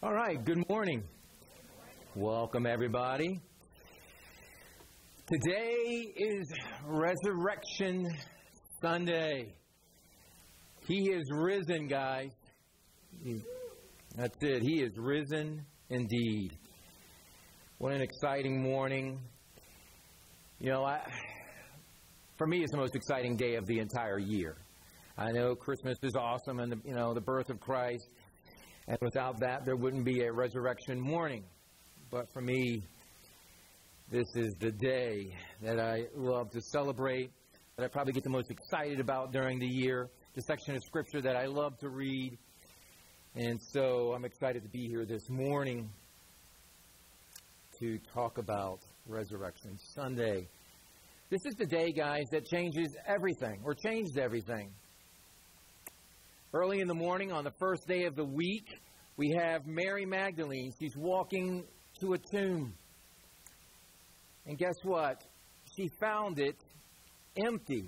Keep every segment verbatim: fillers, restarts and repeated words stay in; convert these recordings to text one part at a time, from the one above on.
All right, good morning. Welcome, everybody. Today is Resurrection Sunday. He is risen, guys. That's it. He is risen indeed. What an exciting morning. You know, I, for me, it's the most exciting day of the entire year. I know Christmas is awesome and, the, you know, the birth of Christ. And without that, there wouldn't be a resurrection morning. But for me, this is the day that I love to celebrate, that I probably get the most excited about during the year, the section of Scripture that I love to read. And so I'm excited to be here this morning to talk about Resurrection Sunday. This is the day, guys, that changes everything, or changed everything. Early in the morning, on the first day of the week, we have Mary Magdalene. She's walking to a tomb. And guess what? She found it empty.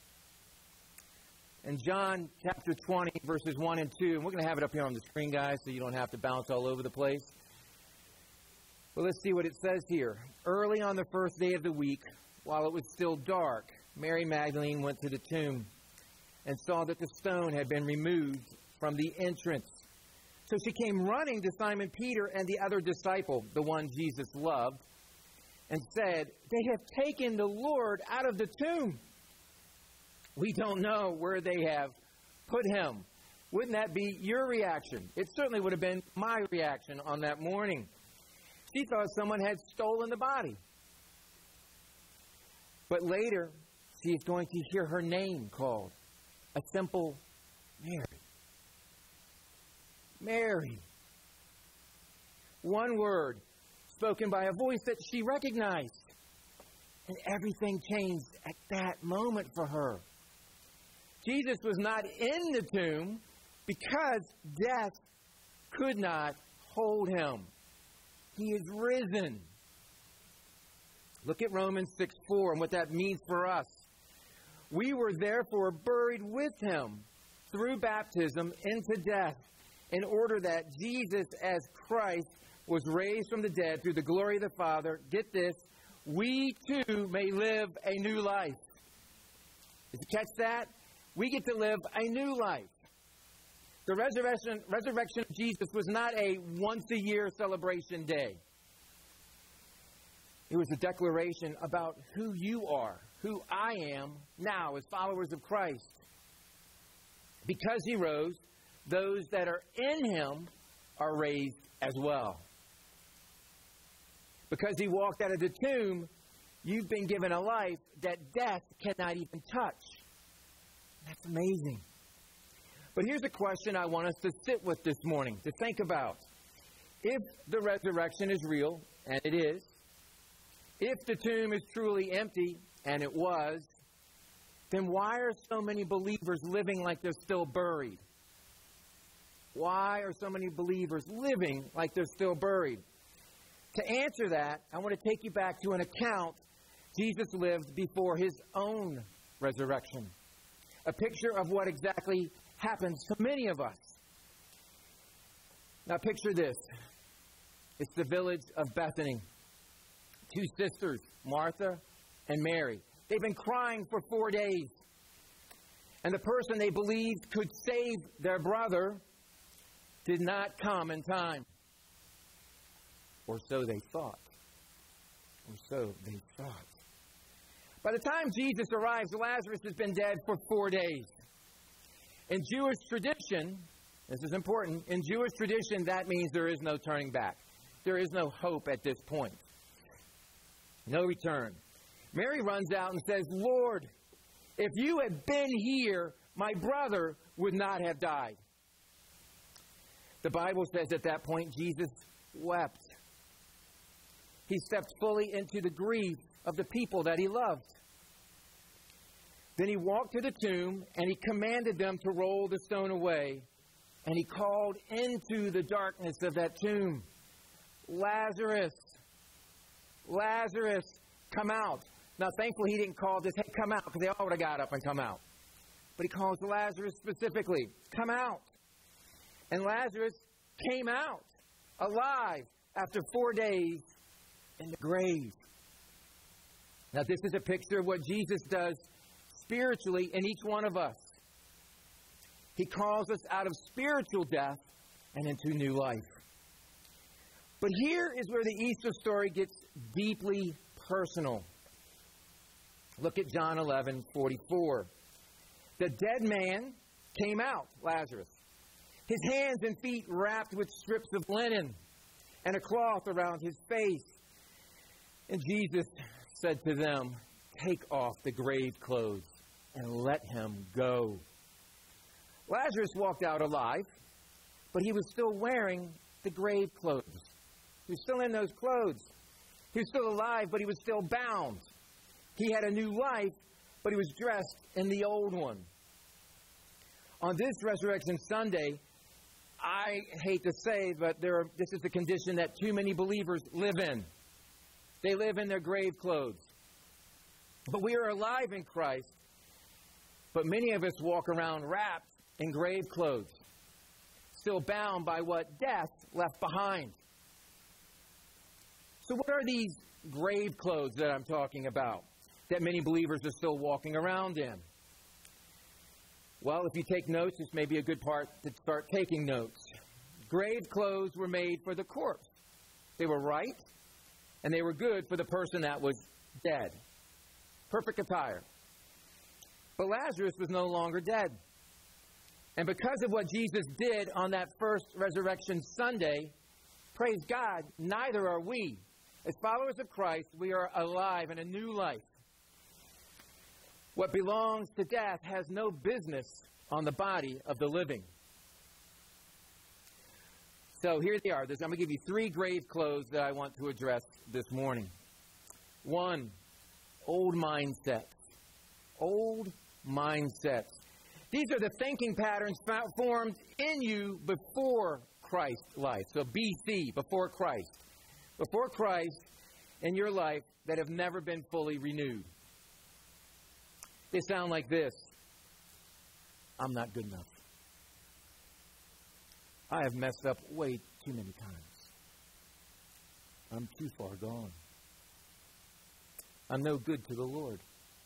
In John chapter twenty, verses one and two, and we're going to have it up here on the screen, guys, so you don't have to bounce all over the place. Well, let's see what it says here. Early on the first day of the week, while it was still dark, Mary Magdalene went to the tomb and saw that the stone had been removed from the entrance. So she came running to Simon Peter and the other disciple, the one Jesus loved, and said, "They have taken the Lord out of the tomb. We don't know where they have put him." Wouldn't that be your reaction? It certainly would have been my reaction on that morning. She thought someone had stolen the body. But later, she is going to hear her name called. A simple Mary. Mary. One word spoken by a voice that she recognized. And everything changed at that moment for her. Jesus was not in the tomb because death could not hold him. He is risen. Look at Romans six four and what that means for us. We were therefore buried with him through baptism into death, in order that Jesus, as Christ, was raised from the dead through the glory of the Father. Get this, we too may live a new life. Did you catch that? We get to live a new life. The resurrection, resurrection of Jesus was not a once-a-year celebration day. It was a declaration about who you are, who I am now as followers of Christ. Because he rose, those that are in him are raised as well. Because he walked out of the tomb, you've been given a life that death cannot even touch. That's amazing. But here's a question I want us to sit with this morning, to think about. If the resurrection is real, and it is, if the tomb is truly empty, and it was, then why are so many believers living like they're still buried? Why are so many believers living like they're still buried? To answer that, I want to take you back to an account Jesus lived before his own resurrection. A picture of what exactly happens to many of us. Now picture this. It's the village of Bethany. Two sisters, Martha and Mary. They've been crying for four days. And the person they believed could save their brother did not come in time. Or so they thought. Or so they thought. By the time Jesus arrives, Lazarus has been dead for four days. In Jewish tradition, this is important, in Jewish tradition, that means there is no turning back. There is no hope at this point. No return. Mary runs out and says, "Lord, if you had been here, my brother would not have died." The Bible says at that point, Jesus wept. He stepped fully into the grief of the people that he loved. Then he walked to the tomb and he commanded them to roll the stone away. And he called into the darkness of that tomb, "Lazarus, Lazarus, come out." Now, thankfully, he didn't call just, "Hey, come out," because they all would have got up and come out. But he calls Lazarus specifically, "Come out." And Lazarus came out. alive after four days in the grave. Now, this is a picture of what Jesus does spiritually in each one of us. He calls us out of spiritual death and into new life. But here is where the Easter story gets deeply personal. Look at John eleven forty-four. The dead man came out, Lazarus, his hands and feet wrapped with strips of linen and a cloth around his face. And Jesus said to them, "Take off the grave clothes and let him go." Lazarus walked out alive, but he was still wearing the grave clothes. He was still in those clothes. He was still alive, but he was still bound. He had a new life, but he was dressed in the old one. On this Resurrection Sunday, I hate to say, but there are, this is the condition that too many believers live in. They live in their grave clothes. But we are alive in Christ, but many of us walk around wrapped in grave clothes, still bound by what death left behind. So what are these grave clothes that I'm talking about that many believers are still walking around in? Well, if you take notes, this may be a good part to start taking notes. Grave clothes were made for the corpse. They were right, and they were good for the person that was dead. Perfect attire. But Lazarus was no longer dead. And because of what Jesus did on that first Resurrection Sunday, praise God, neither are we. As followers of Christ, we are alive in a new life. What belongs to death has no business on the body of the living. So here they are. There's, I'm going to give you three grave clothes that I want to address this morning. One, old mindsets. Old mindsets. These are the thinking patterns formed in you before Christ's life. So B C, before Christ. Before Christ in your life that have never been fully renewed. They sound like this. I'm not good enough. I have messed up way too many times. I'm too far gone. I'm no good to the Lord.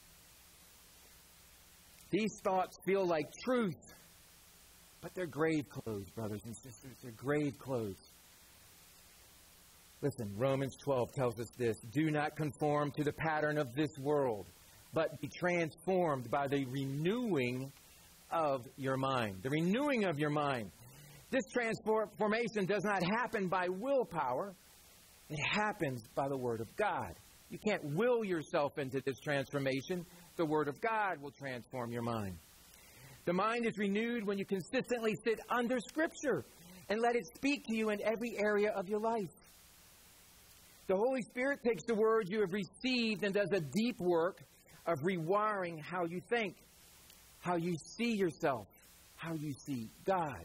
These thoughts feel like truth, but they're grave clothes, brothers and sisters. They're grave clothes. Listen, Romans twelve tells us this. Do not conform to the pattern of this world, but be transformed by the renewing of your mind. The renewing of your mind. This transformation does not happen by willpower. It happens by the Word of God. You can't will yourself into this transformation. The Word of God will transform your mind. The mind is renewed when you consistently sit under Scripture and let it speak to you in every area of your life. The Holy Spirit takes the words you have received and does a deep work of rewiring how you think, how you see yourself, how you see God.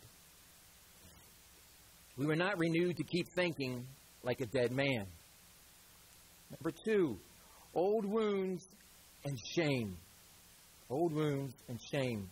We were not renewed to keep thinking like a dead man. Number two, old wounds and shame. Old wounds and shame.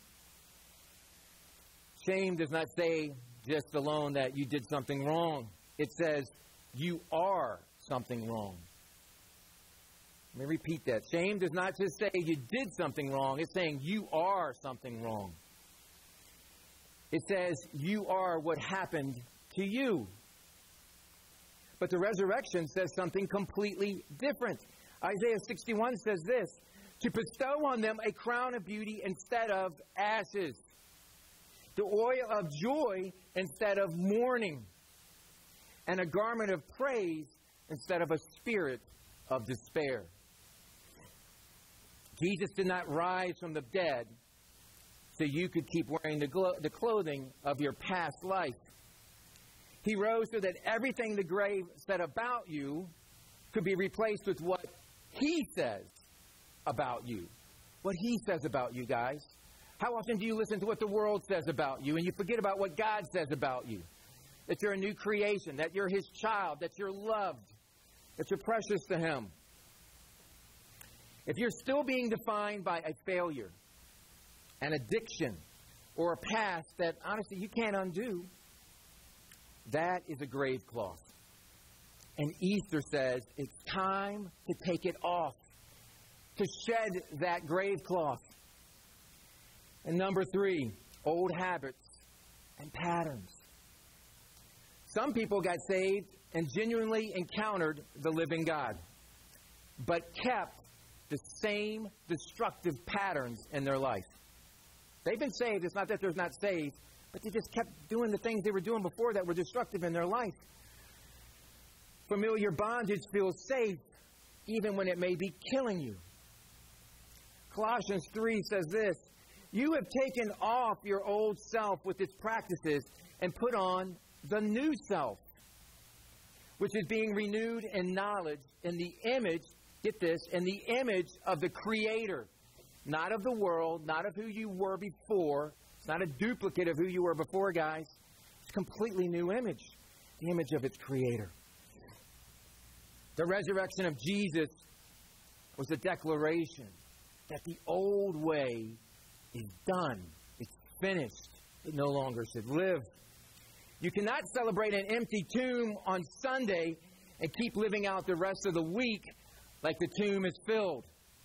Shame does not say just alone that you did something wrong. It says you are something wrong. Let me repeat that. Shame does not just say you did something wrong. It's saying you are something wrong. It says you are what happened to you. But the resurrection says something completely different. Isaiah sixty-one says this, to bestow on them a crown of beauty instead of ashes, the oil of joy instead of mourning, and a garment of praise instead of a spirit of despair. Jesus did not rise from the dead so you could keep wearing the, glo- the clothing of your past life. He rose so that everything the grave said about you could be replaced with what He says about you. What He says about you, guys. How often do you listen to what the world says about you and you forget about what God says about you? That you're a new creation, that you're His child, that you're loved, that you're precious to Him. If you're still being defined by a failure, an addiction, or a past that honestly you can't undo, That is a grave cloth. And Easter says it's time to take it off, to shed that grave cloth. And number three, old habits and patterns. Some people got saved and genuinely encountered the living God, but kept the same destructive patterns in their life. They've been saved. It's not that they're not saved, but they just kept doing the things they were doing before that were destructive in their life. Familiar bondage feels safe even when it may be killing you. Colossians three says this, "You have taken off your old self with its practices and put on the new self, which is being renewed in knowledge in the image," get this, "in the image of the Creator." Not of the world, not of who you were before. It's not a duplicate of who you were before, guys. It's a completely new image, the image of its Creator. The resurrection of Jesus was a declaration that the old way is done. It's finished. It no longer should live. You cannot celebrate an empty tomb on Sunday and keep living out the rest of the week like the tomb is filled.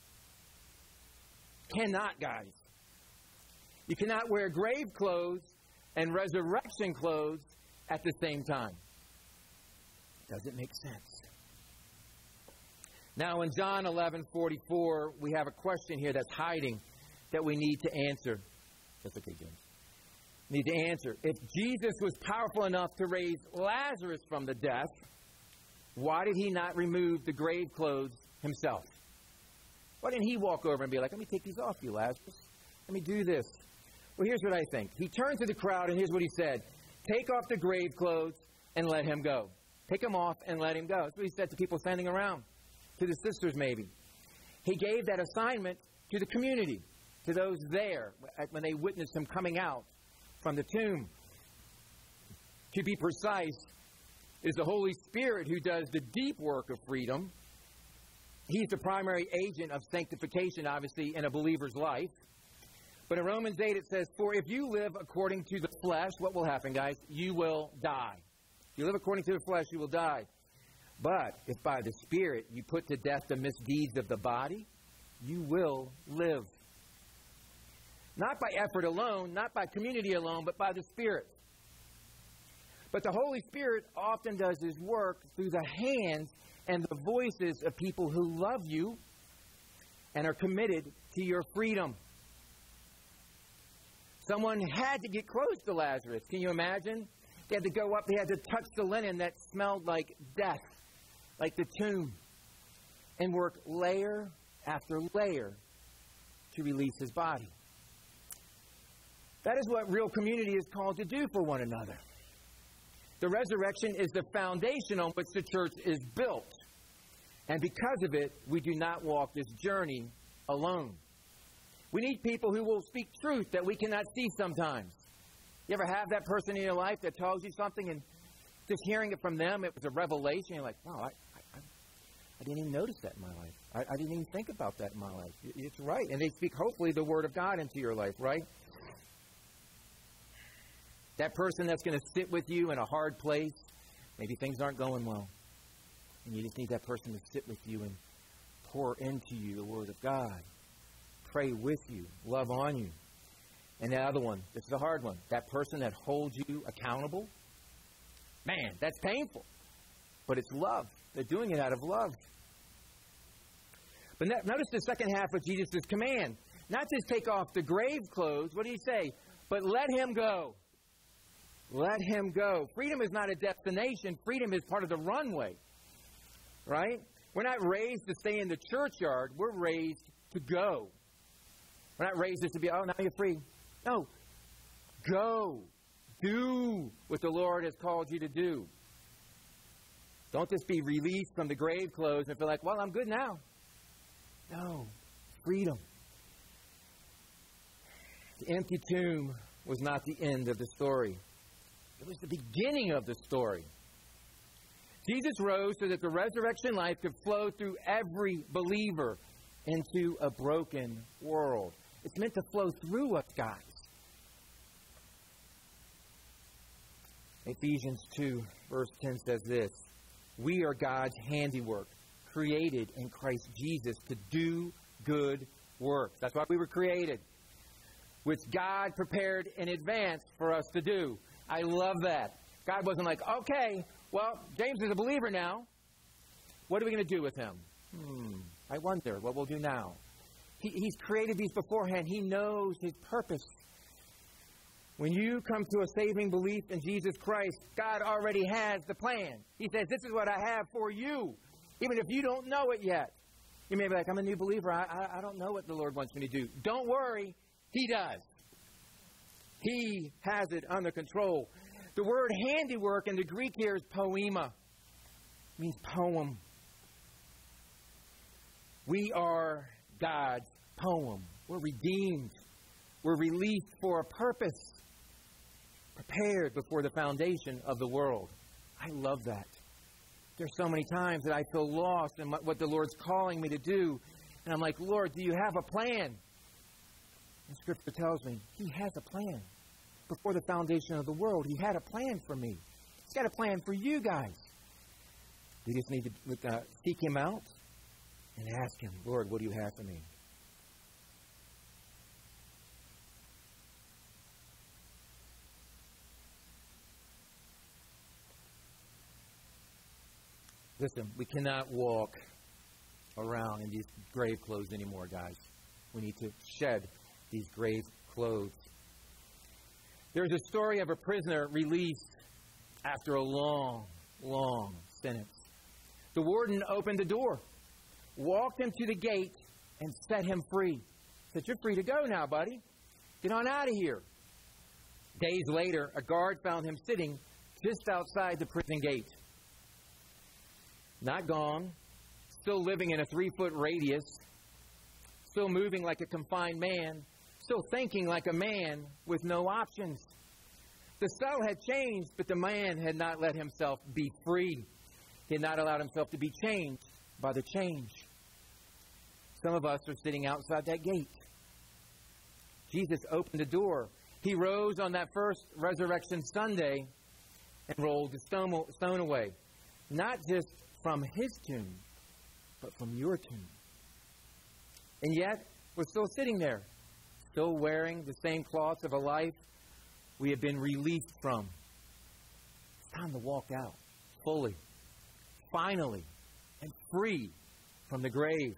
Cannot, guys. You cannot wear grave clothes and resurrection clothes at the same time. Doesn't make sense. Now, in John eleven forty-four, we have a question here that's hiding that we need to answer. That's okay, James. Need to answer. If Jesus was powerful enough to raise Lazarus from the death, why did he not remove the grave clothes himself? Why didn't he walk over and be like, "Let me take these off you, Lazarus. Let me do this." Well, here's what I think. He turned to the crowd, and here's what he said. "Take off the grave clothes and let him go." Take them off and let him go. That's what he said to people standing around, to the sisters maybe. He gave that assignment to the community, to those there when they witnessed him coming out from the tomb. To be precise, it is the Holy Spirit who does the deep work of freedom. He's the primary agent of sanctification, obviously, in a believer's life. But in Romans eight it says, "For if you live according to the flesh," what will happen, guys? "You will die." If you live according to the flesh, you will die. "But if by the Spirit you put to death the misdeeds of the body, you will live." Not by effort alone, not by community alone, but by the Spirit. But the Holy Spirit often does His work through the hands and the voices of people who love you and are committed to your freedom. Someone had to get close to Lazarus. Can you imagine? They had to go up, they had to touch the linen that smelled like death, like the tomb, and work layer after layer to release his body. That is what real community is called to do for one another. The resurrection is the foundation on which the church is built. And because of it, we do not walk this journey alone. We need people who will speak truth that we cannot see sometimes. You ever have that person in your life that tells you something and just hearing it from them, it was a revelation. You're like, wow, I, I, I didn't even notice that in my life. I, I didn't even think about that in my life. It's right. And they speak, hopefully, the Word of God into your life, right? That person that's going to sit with you in a hard place, maybe things aren't going well. And you just need that person to sit with you and pour into you the Word of God. Pray with you. Love on you. And the other one, this is a hard one. That person that holds you accountable. Man, that's painful. But it's love. They're doing it out of love. But notice the second half of Jesus' command. Not just take off the grave clothes. What did he say? But let him go. Let him go. Freedom is not a destination. Freedom is part of the runway. Right? We're not raised to stay in the churchyard. We're raised to go. We're not raised just to be, oh, now you're free. No. Go. Do what the Lord has called you to do. Don't just be released from the grave clothes and feel like, well, I'm good now. No. Freedom. The empty tomb was not the end of the story. It was the beginning of the story. Jesus rose so that the resurrection life could flow through every believer into a broken world. It's meant to flow through us, guys. Ephesians two, verse ten says this: we are God's handiwork, created in Christ Jesus to do good works. That's why we were created, which God prepared in advance for us to do. I love that. God wasn't like, okay, well, James is a believer now. What are we going to do with him? Hmm, I wonder what we'll do now. He, he's created these beforehand. He knows his purpose. When you come to a saving belief in Jesus Christ, God already has the plan. He says, this is what I have for you, even if you don't know it yet. You may be like, I'm a new believer. I, I, I don't know what the Lord wants me to do. Don't worry. He does. He has it under control. The word handiwork in the Greek here is poema. It means poem. We are God's poem. We're redeemed. We're released for a purpose. Prepared before the foundation of the world. I love that. There's so many times that I feel lost in what the Lord's calling me to do. And I'm like, Lord, do you have a plan? And Scripture tells me He has a plan. Before the foundation of the world, He had a plan for me. He's got a plan for you guys. We just need to uh, seek Him out and ask Him, Lord, what do you have for me? Listen, we cannot walk around in these grave clothes anymore, guys. We need to shed these grave clothes. There's a story of a prisoner released after a long, long sentence. The warden opened the door, walked him to the gate, and set him free. Said, you're free to go now, buddy. Get on out of here. Days later, a guard found him sitting just outside the prison gate. Not gone, still living in a three-foot radius, still moving like a confined man, still thinking like a man with no options. The cell had changed, but the man had not let himself be free. He had not allowed himself to be changed by the change. Some of us are sitting outside that gate. Jesus opened the door. He rose on that first Resurrection Sunday and rolled the stone, stone away. Not just from His tomb, but from your tomb. And yet, we're still sitting there, still wearing the same cloths of a life we have been released from. It's time to walk out fully, finally, and free from the grave.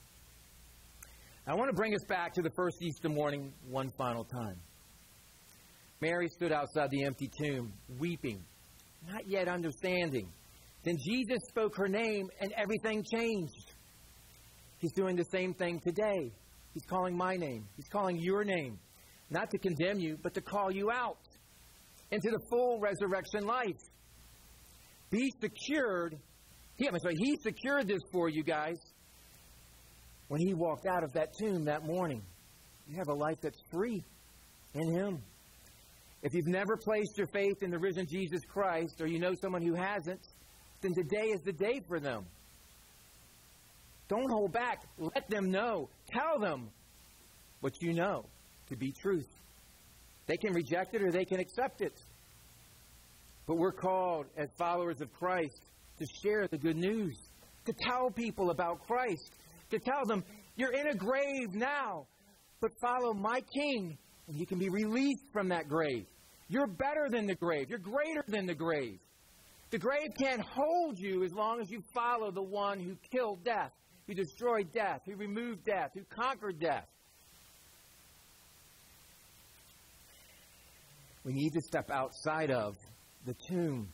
I want to bring us back to the first Easter morning one final time. Mary stood outside the empty tomb, weeping, not yet understanding. Then Jesus spoke her name, and everything changed. He's doing the same thing today. He's calling my name. He's calling your name. Not to condemn you, but to call you out into the full resurrection life. Be secured. He, I'm sorry, he secured this for you guys when He walked out of that tomb that morning. You have a life that's free in Him. If you've never placed your faith in the risen Jesus Christ, or you know someone who hasn't, then today is the day for them. Don't hold back. Let them know. Tell them what you know to be truth. They can reject it or they can accept it. But we're called as followers of Christ to share the good news, to tell people about Christ, to tell them, you're in a grave now, but follow my King, and you can be released from that grave. You're better than the grave. You're greater than the grave. The grave can't hold you as long as you follow the one who killed death, who destroyed death, who removed death, who conquered death. We need to step outside of the tomb.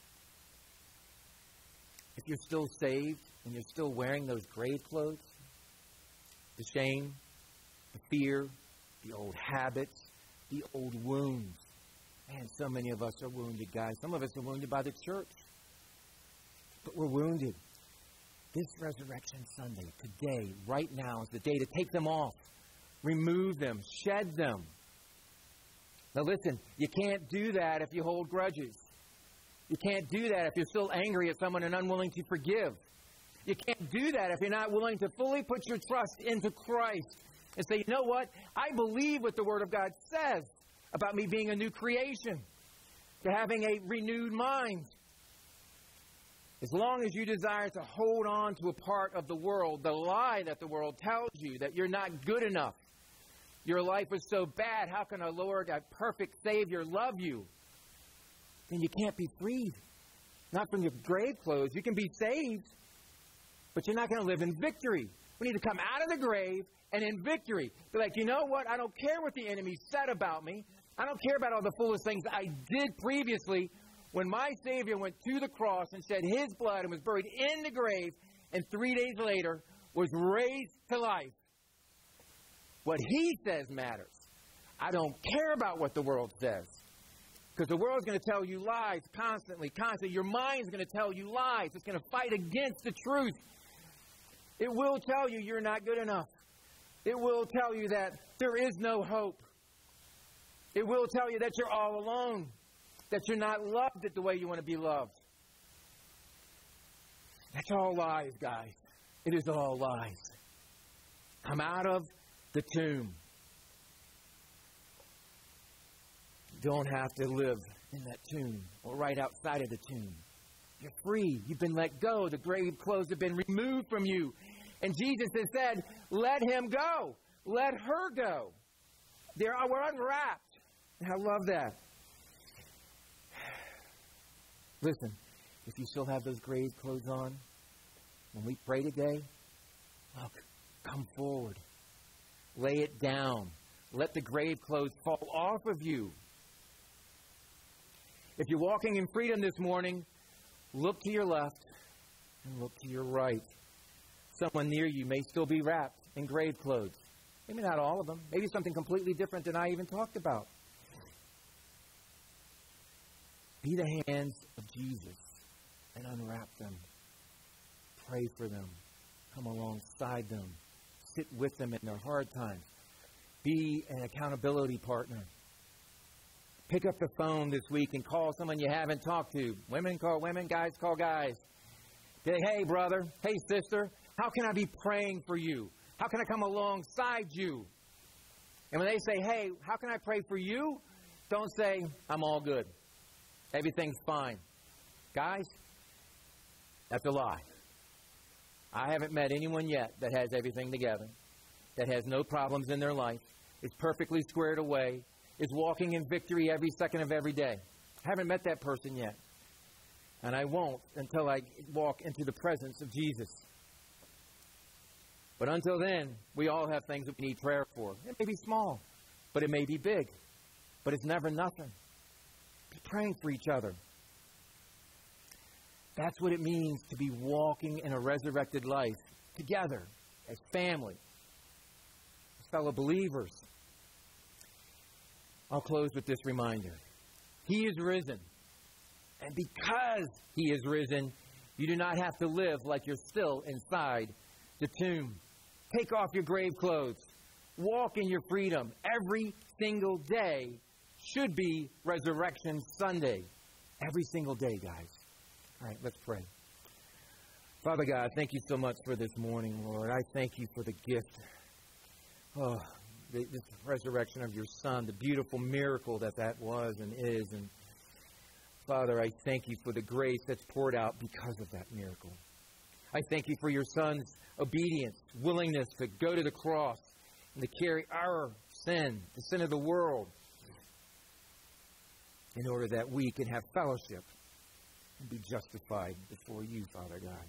If you're still saved and you're still wearing those grave clothes, the shame, the fear, the old habits, the old wounds. Man, so many of us are wounded, guys. Some of us are wounded by the church. But we're wounded. This Resurrection Sunday, today, right now, is the day to take them off. Remove them. Shed them. Now listen, you can't do that if you hold grudges. You can't do that if you're still angry at someone and unwilling to forgive. You can't do that if you're not willing to fully put your trust into Christ and say, you know what? I believe what the Word of God says about me being a new creation. to having a renewed mind. As long as you desire to hold on to a part of the world, the lie that the world tells you that you're not good enough, your life was so bad, how can a Lord, a perfect Savior, love you? Then you can't be freed. Not from your grave clothes. You can be saved, but you're not going to live in victory. We need to come out of the grave and in victory. Be like, you know what? I don't care what the enemy said about me. I don't care about all the foolish things I did previously. When my Savior went to the cross and shed His blood and was buried in the grave, and three days later was raised to life. What He says matters. I don't care about what the world says. Because the world's going to tell you lies constantly, constantly. Your mind's going to tell you lies. It's going to fight against the truth. It will tell you you're not good enough. It will tell you that there is no hope. It will tell you that you're all alone. That you're not loved the way you want to be loved. That's all lies, guys. It is all lies. Come out of the tomb. You don't have to live in that tomb or right outside of the tomb. You're free. You've been let go. The grave clothes have been removed from you. And Jesus has said, let him go. Let her go. They're, we're unwrapped. And I love that. Listen, if you still have those grave clothes on, when we pray today, look, come forward. Lay it down. Let the grave clothes fall off of you. If you're walking in freedom this morning, look to your left and look to your right. Someone near you may still be wrapped in grave clothes. Maybe not all of them. Maybe something completely different than I even talked about. Be the hands of Jesus and unwrap them. Pray for them. Come alongside them. Sit with them in their hard times. Be an accountability partner. Pick up the phone this week and call someone you haven't talked to. Women call women, guys call guys. Say, hey, brother, hey, sister, how can I be praying for you? How can I come alongside you? And when they say, hey, how can I pray for you? Don't say, I'm all good. Everything's fine. Guys, that's a lie. I haven't met anyone yet that has everything together, that has no problems in their life, is perfectly squared away, is walking in victory every second of every day. I haven't met that person yet. And I won't until I walk into the presence of Jesus. But until then, we all have things that we need prayer for. It may be small, but it may be big. But it's never nothing. Be praying for each other. That's what it means to be walking in a resurrected life together as family, as fellow believers. I'll close with this reminder. He is risen. And because He is risen, you do not have to live like you're still inside the tomb. Take off your grave clothes. Walk in your freedom. Every single day should be Resurrection Sunday. Every single day, guys. All right, let's pray. Father God, thank you so much for this morning, Lord. I thank you for the gift. Oh, the, this resurrection of your Son, the beautiful miracle that that was and is. And Father, I thank you for the grace that's poured out because of that miracle. I thank you for your Son's obedience, willingness to go to the cross and to carry our sin, the sin of the world, in order that we can have fellowship and be justified before you, Father God.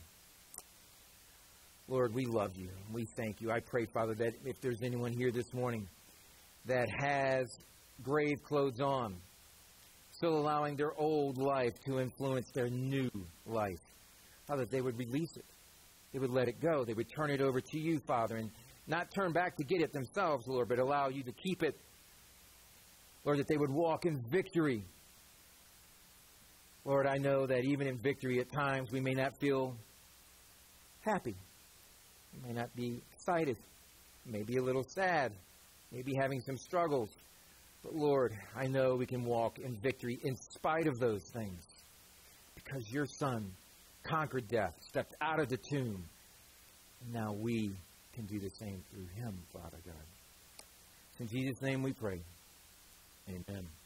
Lord, we love you. We thank you. I pray, Father, that if there's anyone here this morning that has grave clothes on, still allowing their old life to influence their new life, Father, they would release it. They would let it go. They would turn it over to you, Father, and not turn back to get it themselves, Lord, but allow you to keep it. Lord, that they would walk in victory. Lord, I know that even in victory at times we may not feel happy. We may not be excited. Maybe a little sad. Maybe having some struggles. But Lord, I know we can walk in victory in spite of those things. Because your Son conquered death, stepped out of the tomb. And now we can do the same through Him, Father God. In Jesus' name we pray. Amen.